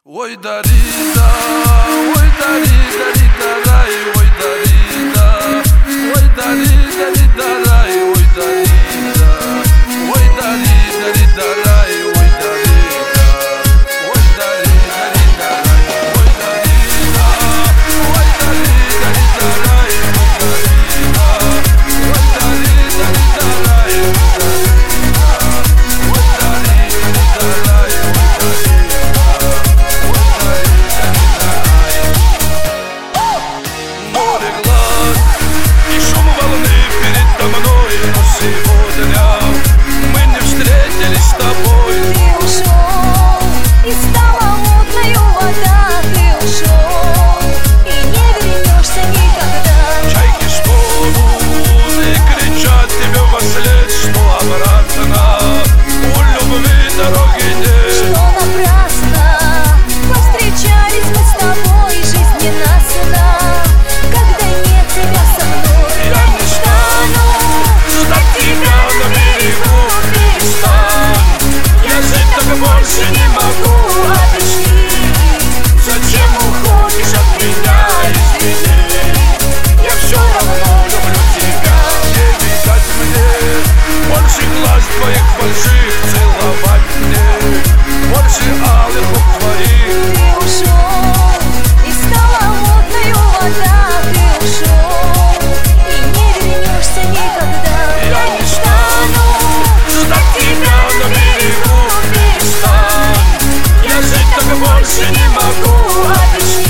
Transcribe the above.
Ой, Дарида, ой, Дарида, Рида, рай, ой, Дарида, ой, Дарида, Рида, рай, ой, Дарида, ой, Дарида, Рида, рай, ой, Дарида, ой, Дарида, Рида, рай, ой, Дарида, ой, Дарида, Рида, рай, ой, Дарида, ой, Дарида, Рида, рай, ой, Дарида, ой, Дарида, Рида, рай, ой, Дарида. Море глаз и шум волны передо мной, но сегодня мы не встретились с тобой. Ты ушел, и стала мутною вода. Ты ушел, и не вернешься никогда. Чайки шпорут и кричат тебе вслед, что обратно у любви дороги нет. Что напрасно повстречались мы с тобой, жизнь ненастна, когда нет тебя со мной. Я не стану ждать тебя на берегу, перестань. Я жить так больше не могу, объясни, зачем уходишь от меня, извини. Я все равно люблю тебя. Не видать мне больше глаз твоих больших, целовать мне больше алых губ твоих. Ты ушел, и стала мутною вода. Ты ушел, и не вернешься никогда. Я не стану ждать тебя на берегу, перестань. Я жить так больше не могу, обещаю.